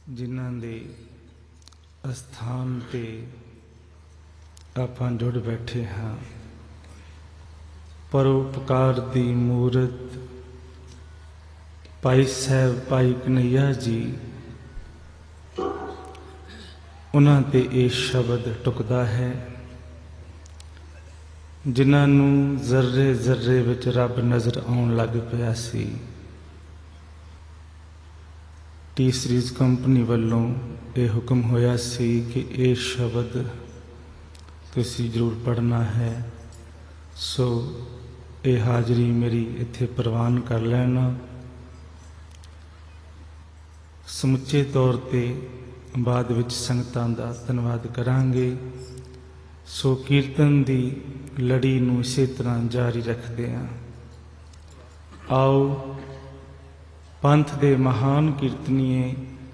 ਜਿਨ੍ਹਾਂ ਦੇ ਅਸਥਾਨ 'ਤੇ ਆਪਾਂ ਜੁੜ ਬੈਠੇ ਹਾਂ। ਪਰਉਪਕਾਰ ਦੀ ਮੂਰਤ ਭਾਈ ਸਾਹਿਬ ਭਾਈ ਕਨ੍ਹੱਈਆ ਜੀ, ਉਹਨਾਂ 'ਤੇ ਇਹ ਸ਼ਬਦ ਟੁਕਦਾ ਹੈ, ਜਿਨ੍ਹਾਂ ਨੂੰ ਜ਼ਰਰੇ ਜ਼ਰਰੇ ਵਿੱਚ ਰੱਬ ਨਜ਼ਰ ਆਉਣ ਲੱਗ ਪਿਆ ਸੀ। ਟੀ ਸੀਰੀਜ਼ ਕੰਪਨੀ ਵੱਲੋਂ ਇਹ ਹੁਕਮ ਹੋਇਆ ਸੀ ਕਿ ਇਹ ਸ਼ਬਦ ਤੁਸੀਂ ਜ਼ਰੂਰ ਪੜ੍ਹਨਾ ਹੈ। ਸੋ ਇਹ ਹਾਜ਼ਰੀ ਮੇਰੀ ਇੱਥੇ ਪ੍ਰਵਾਨ ਕਰ ਲੈਣਾ। ਸਮੁੱਚੇ ਤੌਰ 'ਤੇ ਬਾਅਦ ਵਿੱਚ ਸੰਗਤਾਂ ਦਾ ਧੰਨਵਾਦ ਕਰਾਂਗੇ। ਸੋ ਕੀਰਤਨ ਦੀ ਲੜੀ ਨੂੰ ਇਸੇ ਤਰ੍ਹਾਂ ਜਾਰੀ ਰੱਖਦੇ ਹਾਂ। ਆਓ ਪੰਥ ਦੇ ਮਹਾਨ ਕੀਰਤਨੀਏ,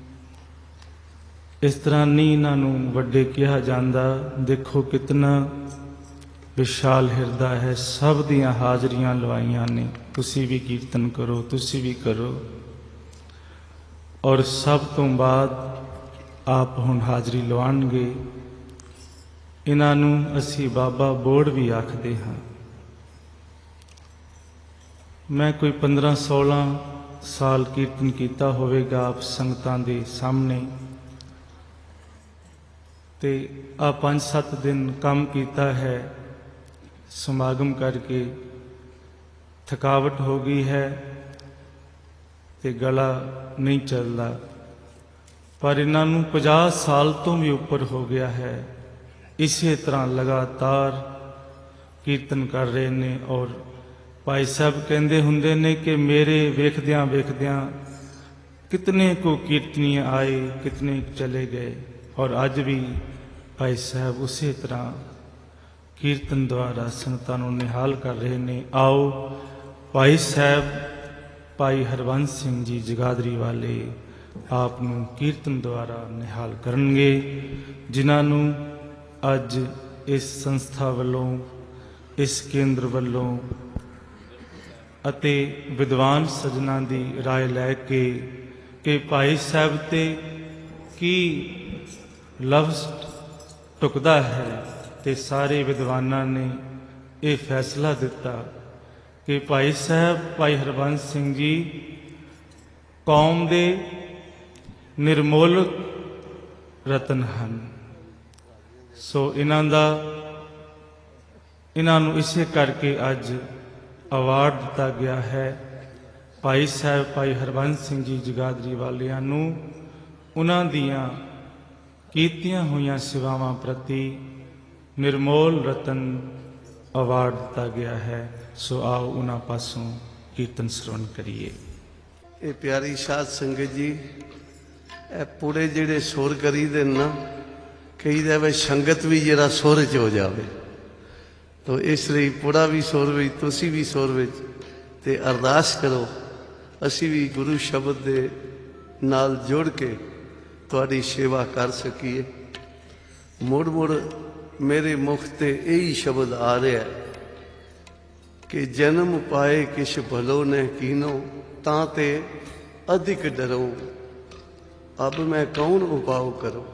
ਇਸ ਤਰ੍ਹਾਂ ਨਹੀਂ ਇਹਨਾਂ ਨੂੰ ਵੱਡੇ ਕਿਹਾ ਜਾਂਦਾ। ਦੇਖੋ ਕਿਤਨਾ ਵਿਸ਼ਾਲ ਹਿਰਦਾ ਹੈ, ਸਭ ਦੀਆਂ ਹਾਜ਼ਰੀਆਂ ਲਵਾਈਆਂ ਨੇ। ਤੁਸੀਂ ਵੀ ਕੀਰਤਨ ਕਰੋ, ਤੁਸੀਂ ਵੀ ਕਰੋ। ਔਰ ਸਭ ਤੋਂ ਬਾਅਦ ਆਪ ਹੁਣ ਹਾਜ਼ਰੀ ਲਵਾਉਣਗੇ। ਇਹਨਾਂ ਨੂੰ ਅਸੀਂ ਬਾਬਾ ਬੋੜ ਵੀ ਆਖਦੇ ਹਾਂ। ਮੈਂ ਕੋਈ 15-16 ਸਾਲ ਕੀਰਤਨ ਕੀਤਾ ਹੋਵੇਗਾ ਆਪ ਸੰਗਤਾਂ ਦੇ ਸਾਹਮਣੇ, ਤੇ ਆ 5-7 ਦਿਨ ਕੰਮ ਕੀਤਾ ਹੈ। ਸਮਾਗਮ ਕਰਕੇ ਥਕਾਵਟ ਹੋ ਗਈ ਹੈ ਤੇ ਗਲਾ ਨਹੀਂ ਚੱਲਦਾ, ਪਰ ਇਹਨਾਂ ਨੂੰ 50 ਸਾਲ ਤੋਂ ਵੀ ਉੱਪਰ ਹੋ ਗਿਆ ਹੈ। ਇਸੇ ਤਰ੍ਹਾਂ ਲਗਾਤਾਰ ਕੀਰਤਨ ਕਰ ਰਹੇ ਨੇ। ਔਰ ਭਾਈ ਸਾਹਿਬ ਕਹਿੰਦੇ ਹੁੰਦੇ ਨੇ ਕਿ ਮੇਰੇ ਵੇਖਦਿਆਂ ਵੇਖਦਿਆਂ ਕਿਤਨੇ ਕੋ ਕੀਰਤਨੀ ਆਏ, ਕਿਤਨੇ ਚਲੇ ਗਏ। ਔਰ ਅੱਜ ਵੀ ਭਾਈ ਸਾਹਿਬ ਉਸੇ ਤਰ੍ਹਾਂ ਕੀਰਤਨ ਦੁਆਰਾ ਸੰਗਤਾਂ ਨੂੰ ਨਿਹਾਲ ਕਰ ਰਹੇ ਨੇ। ਆਓ ਭਾਈ ਸਾਹਿਬ ਭਾਈ ਹਰਬੰਸ ਸਿੰਘ ਜੀ ਜਗਾਦਰੀ ਵਾਲੇ ਆਪ ਨੂੰ ਕੀਰਤਨ ਦੁਆਰਾ ਨਿਹਾਲ ਕਰਨਗੇ, ਜਿਨ੍ਹਾਂ ਨੂੰ ਅੱਜ ਇਸ ਸੰਸਥਾ ਵੱਲੋਂ, ਇਸ ਕੇਂਦਰ ਵੱਲੋਂ ਅਤੇ ਵਿਦਵਾਨ ਸੱਜਣਾਂ ਦੀ ਰਾਏ ਲੈ ਕੇ ਕਿ ਭਾਈ ਸਾਹਿਬ 'ਤੇ ਕੀ ਲਫ਼ਜ਼ ਟੁਕਦਾ ਹੈ, ਤੇ ਸਾਰੇ ਵਿਦਵਾਨਾਂ ਨੇ ਇਹ ਫੈਸਲਾ ਦਿੱਤਾ ਕਿ ਭਾਈ ਸਾਹਿਬ ਭਾਈ ਹਰਬੰਸ ਸਿੰਘ ਜੀ ਕੌਮ ਦੇ ਨਿਰਮੋਲ ਰਤਨ ਹਨ। ਸੋ ਇਹਨਾਂ ਨੂੰ ਇਸੇ ਕਰਕੇ ਅੱਜ ਅਵਾਰਡ ਦਿੱਤਾ ਗਿਆ ਹੈ। ਭਾਈ ਸਾਹਿਬ ਭਾਈ ਹਰਬੰਸ ਸਿੰਘ ਜੀ ਜਗਾਦਰੀ ਵਾਲਿਆਂ ਨੂੰ ਉਹਨਾਂ ਦੀਆਂ ਕੀਤੀਆਂ ਹੋਈਆਂ ਸੇਵਾਵਾਂ ਪ੍ਰਤੀ ਨਿਰਮੋਲ ਰਤਨ ਅਵਾਰਡ ਦਿੱਤਾ ਗਿਆ ਹੈ। ਸੋ ਆਓ ਉਹਨਾਂ ਪਾਸੋਂ ਕੀਰਤਨ ਸਰਵਣ ਕਰੀਏ। ਇਹ ਪਿਆਰੀ ਸਾਧ ਸੰਗਤ ਜੀ, ਇਹ ਪੂਰੇ ਜਿਹੜੇ ਸੁਰ ਕਰੀਦੇ ਨਾ, ਕਹੀਦਾ ਵੀ ਸੰਗਤ ਵੀ ਜਿਹੜਾ ਸੁਰ 'ਚ ਹੋ ਜਾਵੇ। ਤੋ ਇਸ ਲਈ ਪੂਰਾ ਵੀ ਸੁਰ ਵਿੱਚ, ਤੁਸੀਂ ਵੀ ਸੁਰ ਵਿੱਚ, ਤੇ ਅਰਦਾਸ ਕਰੋ ਅਸੀਂ ਵੀ ਗੁਰੂ ਸ਼ਬਦ ਦੇ ਨਾਲ ਜੁੜ ਕੇ ਤੁਹਾਡੀ ਸੇਵਾ ਕਰ ਸਕੀਏ। ਮੁੜ ਮੁੜ ਮੇਰੇ ਮੁਖ ਤੇ ਇਹੀ ਸ਼ਬਦ ਆ ਰਿਹਾ ਕਿ ਜਨਮ ਪਾਏ ਕਿਛ ਭਲੋ ਨੇ ਕੀਨੋ, ਤਾਂ ਤੇ ਅਧਿਕ ਡਰੋ ਅਬ ਮੈਂ ਕੌਣ ਉਪਾਉ ਕਰੋ।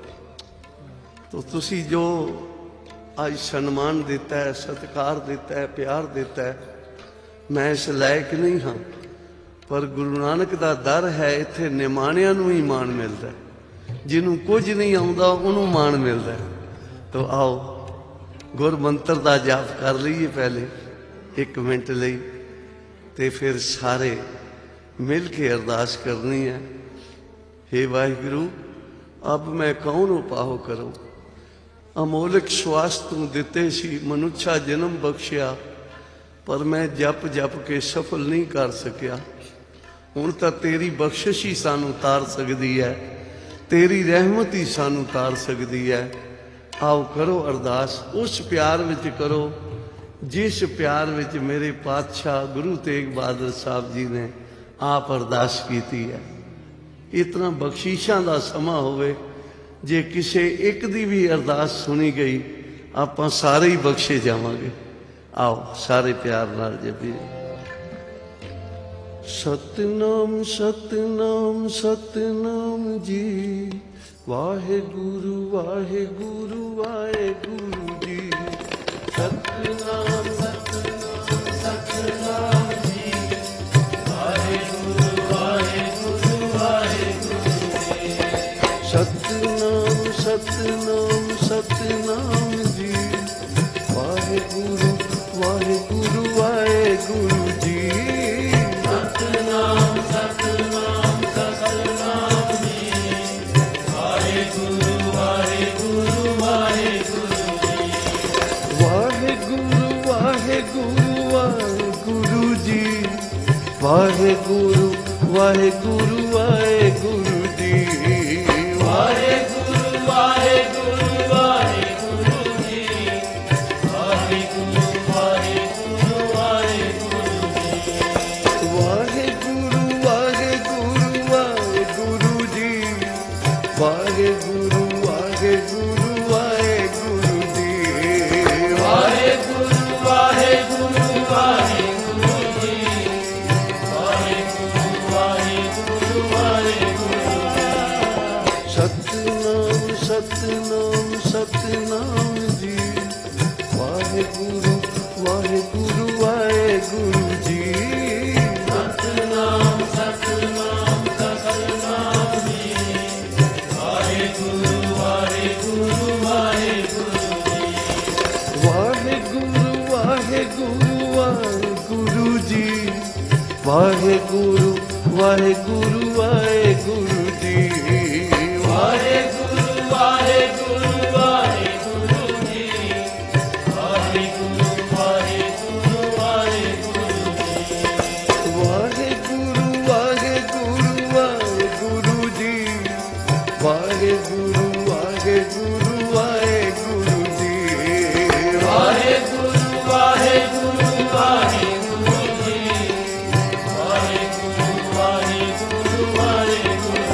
ਤੋ ਤੁਸੀਂ ਜੋ ਅੱਜ ਸਨਮਾਨ ਦਿੱਤਾ ਹੈ, ਸਤਿਕਾਰ ਦਿੱਤਾ ਹੈ, ਪਿਆਰ ਦਿੱਤਾ ਹੈ, ਮੈਂ ਇਸ ਲਾਇਕ ਨਹੀਂ ਹਾਂ, ਪਰ ਗੁਰੂ ਨਾਨਕ ਦਾ ਦਰ ਹੈ। ਇੱਥੇ ਨਿਮਾਣਿਆਂ ਨੂੰ ਹੀ ਮਾਣ ਮਿਲਦਾ, ਜਿਹਨੂੰ ਕੁਝ ਨਹੀਂ ਆਉਂਦਾ ਉਹਨੂੰ ਮਾਣ ਮਿਲਦਾ। ਤੋ ਆਓ ਗੁਰ ਮੰਤਰ ਦਾ ਜਾਪ ਕਰ ਲਈਏ ਪਹਿਲੇ 1 ਮਿੰਟ ਲਈ, ਤੇ ਫਿਰ ਸਾਰੇ ਮਿਲ ਕੇ ਅਰਦਾਸ ਕਰਨੀ ਹੈ। ਹੇ ਵਾਹਿਗੁਰੂ ਅਬ ਮੈਂ ਕੌਣ ਉਪਾਉ ਕਰੋ। ਅਮੋਲਕ ਸਵਾਸ ਤੂੰ ਦਿੱਤੇ ਸੀ, ਮਨੁੱਖਾ ਜਨਮ ਬਖਸ਼ਿਆ, ਪਰ ਮੈਂ ਜਪ ਜਪ ਕੇ ਸਫਲ ਨਹੀਂ ਕਰ ਸਕਿਆ। ਹੁਣ ਤਾਂ ਤੇਰੀ ਬਖਸ਼ਿਸ਼ ਹੀ ਸਾਨੂੰ ਤਾਰ ਸਕਦੀ ਹੈ, ਤੇਰੀ ਰਹਿਮਤ ਹੀ ਸਾਨੂੰ ਤਾਰ ਸਕਦੀ ਹੈ। ਆਓ ਕਰੋ ਅਰਦਾਸ, ਉਸ ਪਿਆਰ ਵਿੱਚ ਕਰੋ ਜਿਸ ਪਿਆਰ ਵਿੱਚ ਮੇਰੇ ਪਾਤਸ਼ਾਹ ਗੁਰੂ ਤੇਗ ਬਹਾਦਰ ਸਾਹਿਬ ਜੀ ਨੇ ਆਪ ਅਰਦਾਸ ਕੀਤੀ ਹੈ। ਇਤਨਾ ਬਖਸ਼ਿਸ਼ਾਂ ਦਾ ਸਮਾਂ ਹੋਵੇ, ਜੇ ਕਿਸੇ ਇੱਕ ਦੀ ਵੀ ਅਰਦਾਸ ਸੁਣੀ ਗਈ ਆਪਾਂ ਸਾਰੇ ਹੀ ਬਖਸ਼ੇ ਜਾਵਾਂਗੇ। ਆਓ ਸਾਰੇ ਪਿਆਰ ਨਾਲ ਜਪੀਏ। ਸਤਿਨਾਮ ਸਤਿਨਾਮ ਸਤਿਨਾਮ ਜੀ, ਵਾਹਿਗੁਰੂ ਵਾਹਿਗੁਰੂ ਵਾਹਿਗੁਰੂ ਜੀ। ਸਤਿਨਾਮ ਸਤਿਨਾਮ ਸਤਿਨਾਮ ਜੀ। ਵਾਹਿਗੁਰੂ ਵਾਹਿਗੁਰੂ ਵਾਹਿਗੁਰੂ ਜੀ। ਸਤਿਨਾਮ ਸਤਿਨਾਮ ਸਤਿਨਾਮ ਜੀ। ਵਾਹਿਗੁਰੂ ਵਾਹਿਗੁਰੂ ਵਾਹਿਗੁਰੂ ਜੀ। ਸਤਿਨਾਮ ਸਤਿਨਾਮ ਸਤਿਨਾਮ ਜੀ। ਵਾਹਿਗੁਰੂ ਵਾਹਿਗੁਰੂ ਵਾਹਿਗੁਰੂ ਜੀ। ਵਾਹਿਗੁਰੂ ਵਾਹਿਗੁਰੂ ਵਾਹਿਗੁਰੂ ਜੀ। ਵਾਹਿਗੁਰੂ ਵਾਹਿਗੁਰੂ ਵਾਹਿਗੁਰੂ ਜੀ। ਵਾਹਿਗੁਰੂ ਵਾਹਿਗੁਰੂ ਵਾਹਿਗੁਰੂ ਜੀ। ਵਾਹਿਗੁਰੂ ਵਾਹਿਗੁਰੂ ਵਾਹਿਗੁਰੂ ਜੀ। ਵਾਹਿਗੁਰੂ ਵਾਹਿਗੁਰੂ ਵਾਹਿਗੁਰੂ ਜੀ। ਵਾਹਿਗੁਰੂ ਵਾਹਿਗੁਰੂ ਵਾਹਿਗੁਰੂ ਜੀ। ਵਾਹਿਗੁਰੂ ਵਾਹਿਗੁਰੂ ਵਾਹਿਗੁਰੂ ਜੀ। ਵਾਹਿਗੁਰੂ ਵਾਹਿਗੁਰੂ ਵਾਹਿਗੁਰੂ। ਸਤਿਨਾਮ ਸਤਿਨਾਮ ਸਤਿਨਾਮ ਜੀ। ਵਾਹਿਗੁਰੂ ਵਾਹਿਗੁਰੂ ਵਾਹਿਗੁਰੂ ਜੀ। ਸਤਿਨਾਮ ਸਤਿਨਾਮ ਸਤਿਨਾਮ ਜੀ। ਵਾਹਿਗੁਰੂ ਵਾਹਿਗੁਰੂ ਵਾਹਿਗੁਰੂ ਜੀ। ਵਾਹਿਗੁਰੂ ਵਾਹਿਗੁਰੂ ਵਾਹਿਗੁਰੂ ਜੀ। ਵਾਹਿਗੁਰੂ ਵਾਹਿਗੁਰੂ ਵਾਹਿਗੁਰੂ ਜੀ। ਵਾਹਿਗੁਰੂ ਵਾਹਿਗੁਰੂ ਵਾਹਿਗੁਰੂ ਜੀ। ਵਾਹਿਗੁਰੂ ਵਾਹਿਗੁਰੂ ਵਾਹਿਗੁਰੂ ਜੀ। ਵਾਹਿਗੁਰੂ ਵਾਹਿਗੁਰੂ ਵਾਹਿਗੁਰੂ ਜੀ। ਵਾਹਿਗੁਰੂ ਵਾਹਿਗੁਰੂ ਵਾਹਿਗੁਰੂ ਜੀ। ਵਾਹਿਗੁਰੂ ਵਾਹਿਗੁਰੂ ਵਾਹਿਗੁਰੂ ਜੀ। ਵਾਹਿਗੁਰੂ ਵਾਹਿਗੁਰੂ ਵਾਹਿਗੁਰੂ।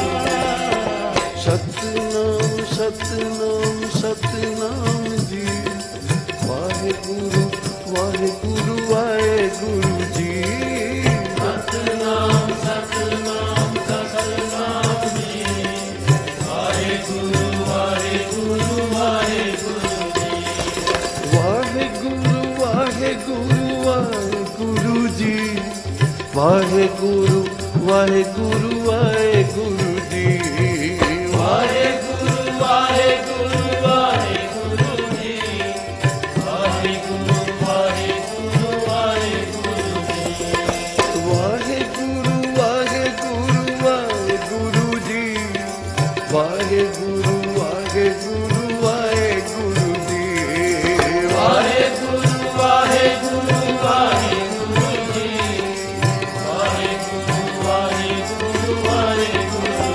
ਸਤਿਨਾਮ ਸਤਿਨਾਮ ਸਤਿਨਾਮ ਜੀ। ਵਾਹਿਗੁਰੂ ਵਾਹਿਗੁਰੂ ਵਾਹਿਗੁਰੂ ਜੀ। ਸਤਿਨਾਮ ਸਤਿਨਾਮ ਸਤਿਨਾਮ ਜੀ। ਵਾਹਿਗੁਰੂ ਵਾਹਿਗੁਰੂ ਵਾਹਿਗੁਰੂ ਜੀ। ਵਾਹਿਗੁਰੂ ਵਾਹਿਗੁਰੂ ਵਾਹਿਗੁਰੂ ਜੀ। ਵਾਹਿਗੁਰੂ ਵਾਹਿਗੁਰੂ ਵਾਹਿਗੁਰੂ ਜੀ। ਵਾਹਿਗੁਰੂ ਵਾਹਿਗੁਰੂ ਵਾਹਿਗੁਰੂ ਜੀ। ਵਾਹਿਗੁਰੂ ਵਾਹਿਗੁਰੂ ਵਾਹਿਗੁਰੂ ਜੀ। ਵਾਹਿਗੁਰੂ ਵਾਹਿਗੁਰੂ ਵਾਹਿਗੁਰੂ ਜੀ। ਵਾਹਿਗੁਰੂ ਵਾਹਿਗੁਰੂ ਵਾਹਿਗੁਰੂ ਜੀ। ਵਾਹਿਗੁਰੂ ਵਾਹਿਗੁਰੂ ਵਾਹਿਗੁਰੂ ਜੀ। ਵਾਹਿਗੁਰੂ ਵਾਹਿਗੁਰੂ ਵਾਹਿਗੁਰੂ।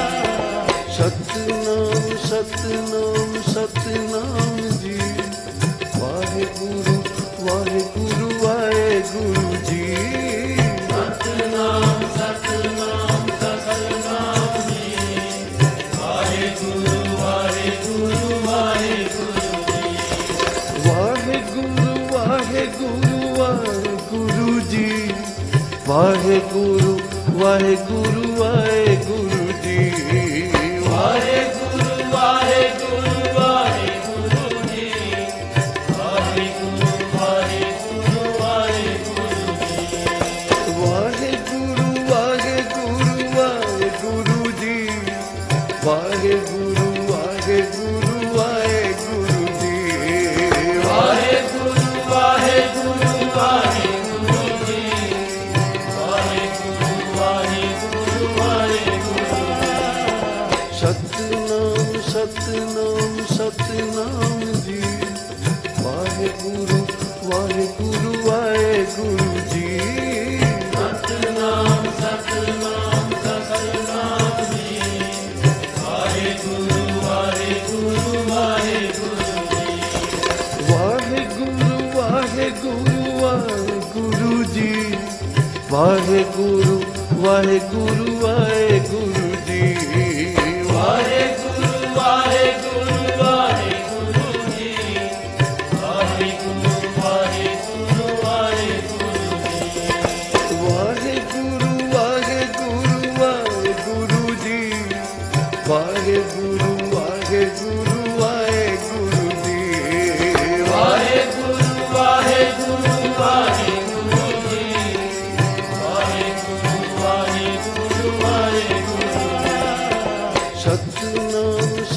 ਸਤਿਨਾਮ ਸਤਿਨਾਮ ਸਤਿਨਾਮ ਜੀ। ਵਾਹਿਗੁਰੂ ਵਾਹਿਗੁਰੂ ਵਾਹਿਗੁਰੂ ਜੀ। ਸਤਿਨਾਮ ਸਤਿਨਾਮ ਸਤਿਨਾਮ ਜੀ। ਵਾਹਿਗੁਰੂ ਵਾਹਿਗੁਰੂ ਵਾਹਿਗੁਰੂ ਜੀ। ਵਾਹਿਗੁਰੂ ਵਾਹਿਗੁਰੂ ਵਾਹਿਗੁਰੂ ਜੀ। ਵਾਹਿਗੁਰੂ ਵਾਹਿਗੁਰੂ ਵਾਹਿਗੁਰੂ ਜੀ। ਵਾਹਿਗੁਰੂ ਵਾਹਿਗੁਰੂ ਵਾਹਿਗੁਰੂ ਜੀ। ਵਾਹਿਗੁਰੂ ਵਾਹਿਗੁਰੂ ਵਾਹਿਗੁਰੂ ਜੀ। ਵਾਹਿਗੁਰੂ ਵਾਹਿਗੁਰੂ ਵਾਹਿਗੁਰੂ ਜੀ। ਵਾਹਿਗੁਰੂ ਵਾਹਿਗੁਰੂ ਵਾਹਿਗੁਰੂ ਜੀ। ਵਾਹਿਗੁਰੂ ਵਾਹਿਗੁਰੂ ਵਾਹਿਗੁਰੂ ਜੀ। ਵਾਹਿਗੁਰੂ ਵਾਹਿਗੁਰੂ ਵਾਹਿਗੁਰੂ। ਸਤਿਨਾਮ ਸਤਿਨਾਮ ਸਤਿਨਾਮ ਜੀ। ਵਾਹਿਗੁਰੂ ਵਾਹਿਗੁਰੂ ਵਾਹਿਗੁਰੂ ਜੀ। ਸਤਿਨਾਮ ਸਤਿਨਾਮ ਸਤਿਨਾਮ ਜੀ। ਵਾਹਿਗੁਰੂ ਵਾਹਿਗੁਰੂ ਵਾਹਿਗੁਰੂ ਜੀ। ਵਾਹਿਗੁਰੂ ਵਾਹਿਗੁਰੂ ਵਾਹਿਗੁਰੂ ਜੀ। ਵਾਹਿਗੁਰੂ ਵਾਹਿਗੁਰੂ ਵਾਹਿਗੁਰੂ ਜੀ। ਵਾਹਿਗੁਰੂ ਵਾਹਿਗੁਰੂ ਵਾਹਿਗੁਰੂ ਜੀ। ਵਾਹਿਗੁਰੂ ਵਾਹਿਗੁਰੂ ਵਾਹਿਗੁਰੂ ਜੀ। ਵਾਹਿਗੁਰੂ ਵਾਹਿਗੁਰੂ ਵਾਹਿਗੁਰੂ ਜੀ। ਵਾਹਿਗੁਰੂ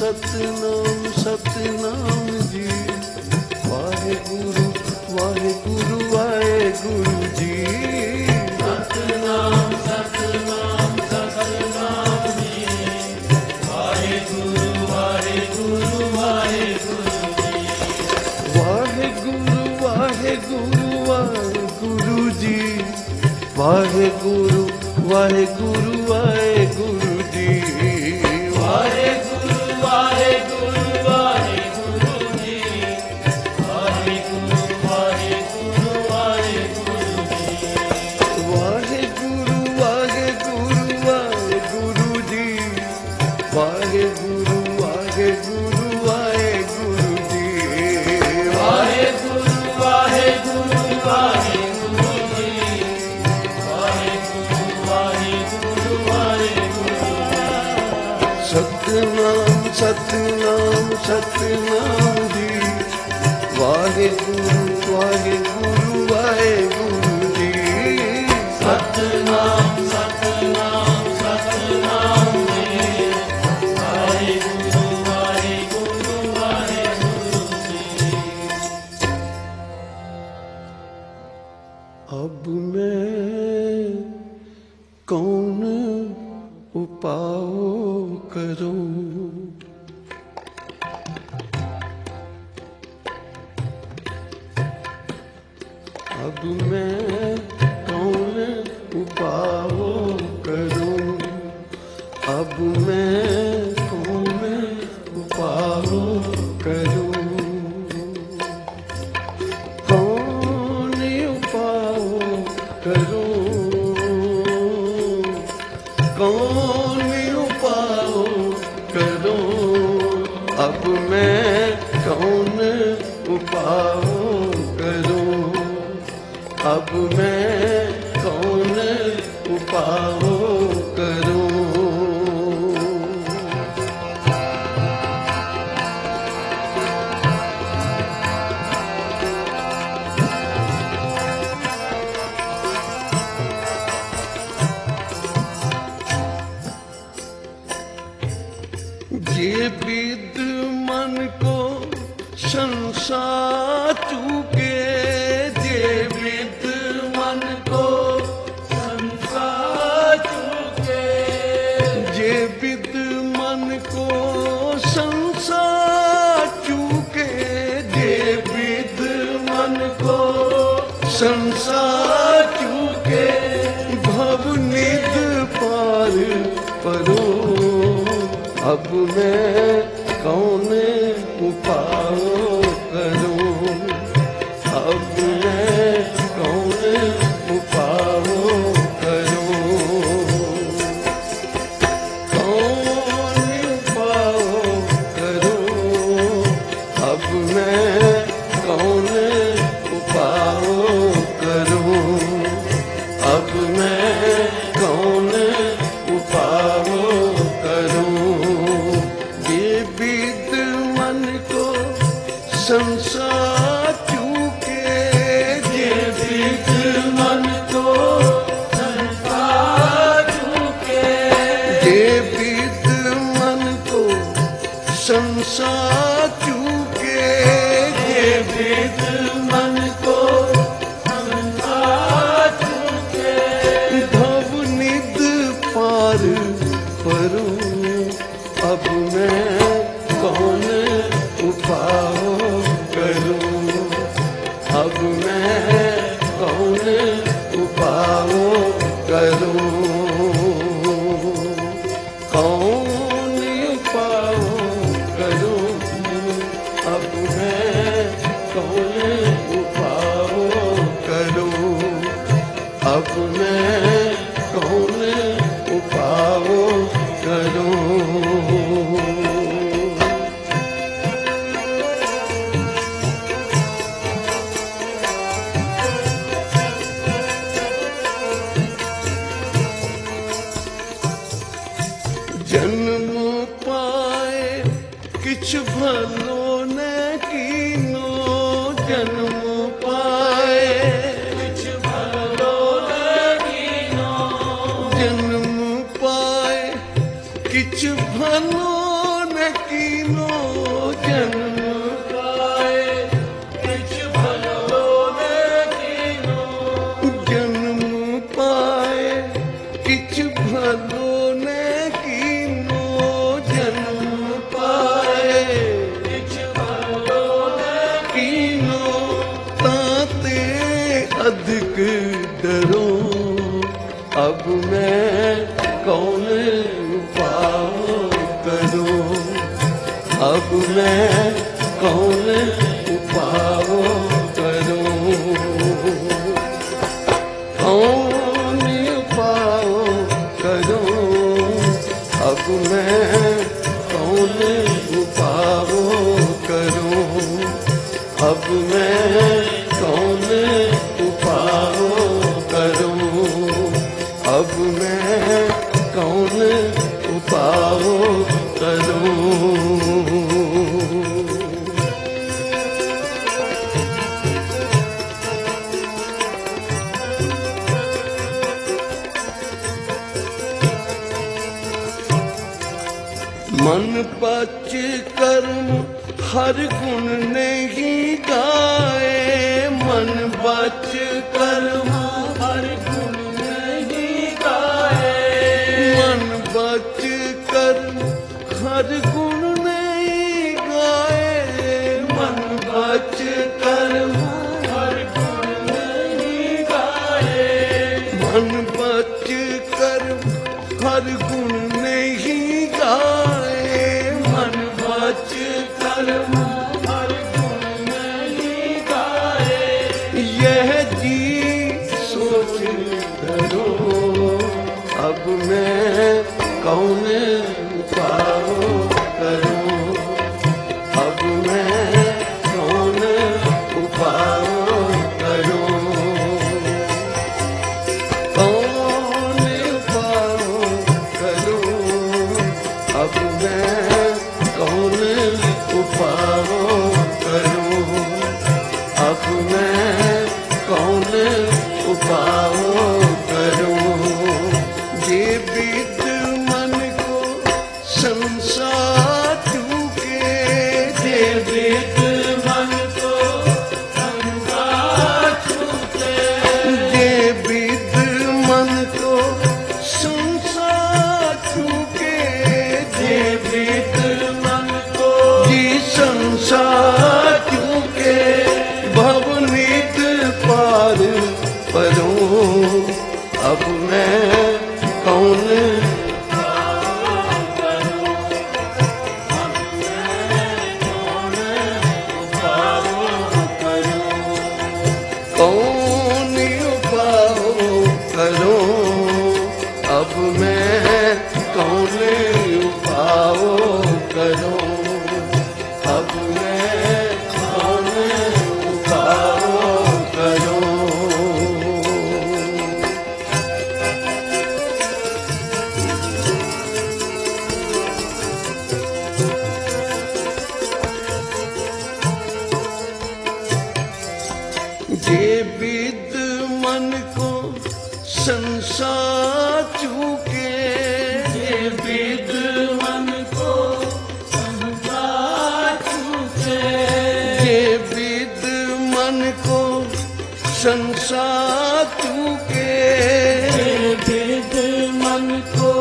सतनाम सतनाम जी। वाहेगुरु वाहेगुरु वाहेगुरु जी। सतनाम सतनाम सतनाम जी। वाहेगुरु वाहेगुरु वाहेगुरु जी। वाहेगुरु वाहेगुरु वाहेगुरु जी। वाहेगुरु वाहेगुरु वाहेगुरु जी। वाहेगुरु वाहेगुरु वाहेगुरु जी। वाहेगुरु वाहेगुरु वाहेगुरु जी। वाहेगुरु वाहेगुरु वाहेगुरु जी। वाहेगुरु वाहेगुरु वाहेगुरु जी। वाहेगुरु वाहेगुरु वाहेगुरु जी। वाहेगुरु वाहेगुरु वाहेगुरु जी। सतनाम सतनाम सतनाम जी। वाहेगुरु वाहेगुरु वाहेगुरु जी। सतनाम सतनाम सतनाम जी। वाहेगुरु वाहेगुरु वाहेगुरु जी। अब मैं कौन उपाय करूं। अब मैं कौन उपाय करूं। अब मैं कौन उपाय करूं। कौन उपाय करूं। कौन उपाय करूं। अब मैं कौन उपाय करूं। अब मैं कौन उपाय करूं। ये विद मन को संसार चूके। ये विद मन को संसार चूके। ये विद मन को संसार चूके। ये विद मन को संसार चूके। भव निध पार परो। अब मैं कौन उपाय करूं। अब मैं कौन उपाय करूं। कौन उपाय करूं। अब मैं कौन उपाय करूं। अब मैं कौन उपाय करूं। ये विद मन को संसार चूके। ये विद मन को संसार चूके। ये विद मन को संसार चूके। ये विद मन को संसार चूके। भव निध पार परूं। अब मैं कौन उपाय करूं। अब मैं कौन उपाय करूं। कौन उपाय करूं। अब मैं कौन उपाय करूं। अब मैं कौन उपाय करूं। जन्म पाए किछ भलो न कीनो। जन्म पाए कुछ भलो न कीनो। जन्म पाए किछ भलो न न कीनो जन्म पाए किछ भलो न कीनो जन्म पाए किछ भलो न कीनो जन्म पाए किछ भलो न कीनो ताते अधिक डरो अब मैं कौन उपाय करूं अब मैं कौन उपाय करूं कौन उपाय करूं अब मैं कौन उपाय करूं अब मैं कौन उपाय करूं अब मैं कौन उपाय करूं मन पच कर्म हर गुण नहीं गाए मन बच कर्म हर गुण नहीं गाए मन बच कर्म हर गुण नहीं गाए मन बच कर्म हर गुण नहीं गाए मन बच कर्म हर गुण नहीं गाए मन बच कर्म हर गुण नहीं गाए यह जी सोच करो अब मैं कौन उपाय करूं अब मैं कौन उपाय करूं कौन उपाय करूं अब मैं कौन उपाय करूं अब मैं कौन उपाय करूं जे विद मन को संसार चूके जे विद मन को संसार छूटे जे विद मन को संसार चूके जे विद मन को जी संसार चूके भवनीत पार परूं अब मैं कौन कौन उपाय करूं अब मैं कौन उपाय करूं अब मैं कौन उपाय करूं जे विद मन को संसार चूके ये विद मन को संसार छूटे जे विद मन को संसार चूके ये विद मन को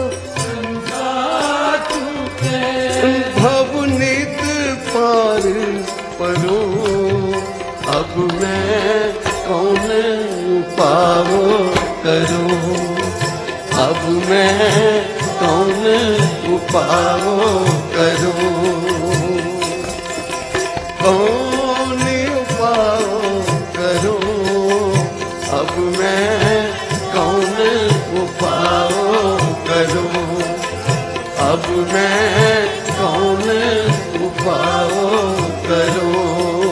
संसार छूटे भवनित पार परो अब मैं कौन उपाय करूं अब मैं कौन उपाय करूं कौन उपाय करूं अब मैं कौन उपाय करूं अब मैं कौन उपाय करूं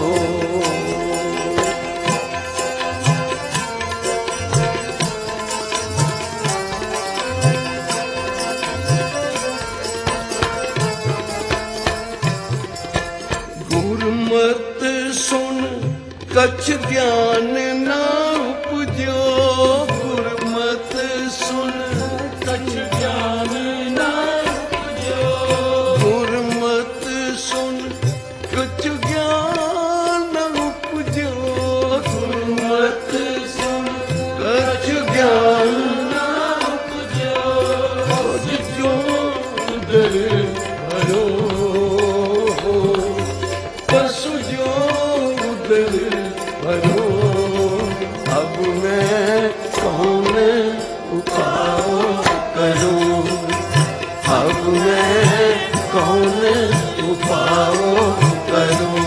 गुरमत सुन कछ ध्यान ना उपजो गुरमत सुन कछ ज्ञान ना उपजो भरो पशु जो उदर भरो अब मैं कौन उपाय करूं अब मैं कौन उपाय करूं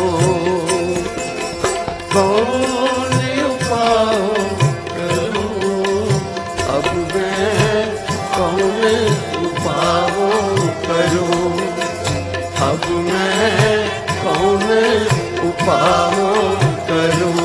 कौन उपाय करूं अब मैं कौन उपाय करूं अब मैं कौन उपाय करूं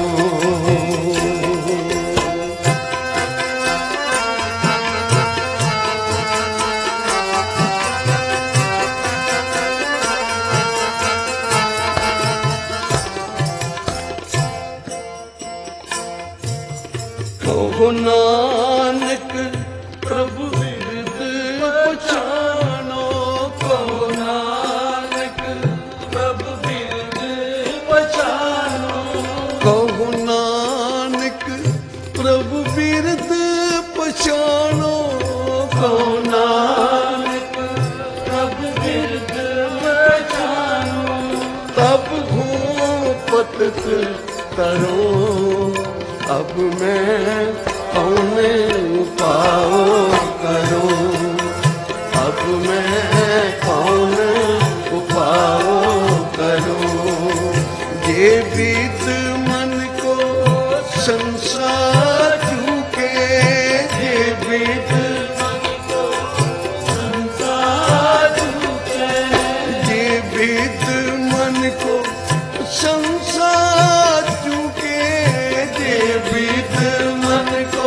कहो नानक प्रभु बिरद पछानो कहो नानक प्रभु बिरद पछानो कहो नानक प्रभु बिरद पछानो कहो नानक प्रभु बिरद पछानो तब हूँ पतत तरो अब मैं कौन उपाय करूं अब मैं कौन उपाय करूं ये बीत मन को संसार चूके ये बीत मन को संसार चूके ये बीत मन को संसार चूके ये बीत मन को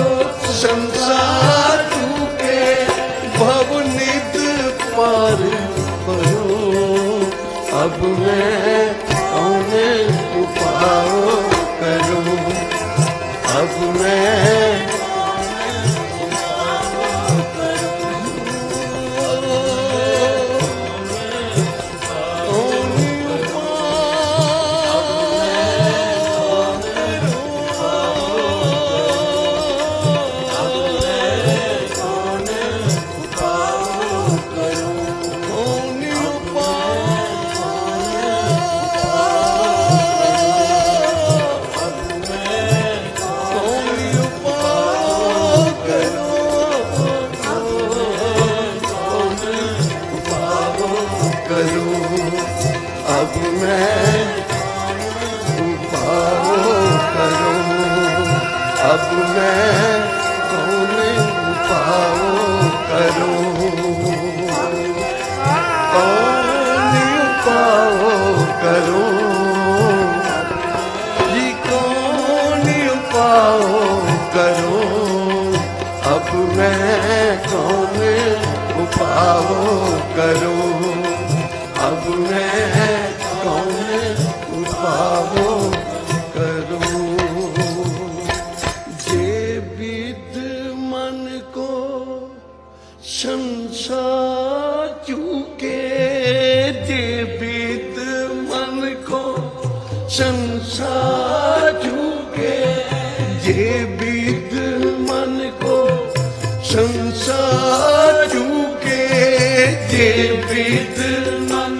संसार चूके भवनित पार परो अब मैं कौन उपाय करूं अब मैं अब मैं उपाय करूं अब मैं कौन उपाय करूं कौन उपाय करूं जी कौन उपाय करूं अब मैं कौन उपाय करूं अब मैं कौन उपाय करूं जे विद मन को संसार चूके जे विद मन को संसार चूके जे विद मन को संसार चूके जे विद मन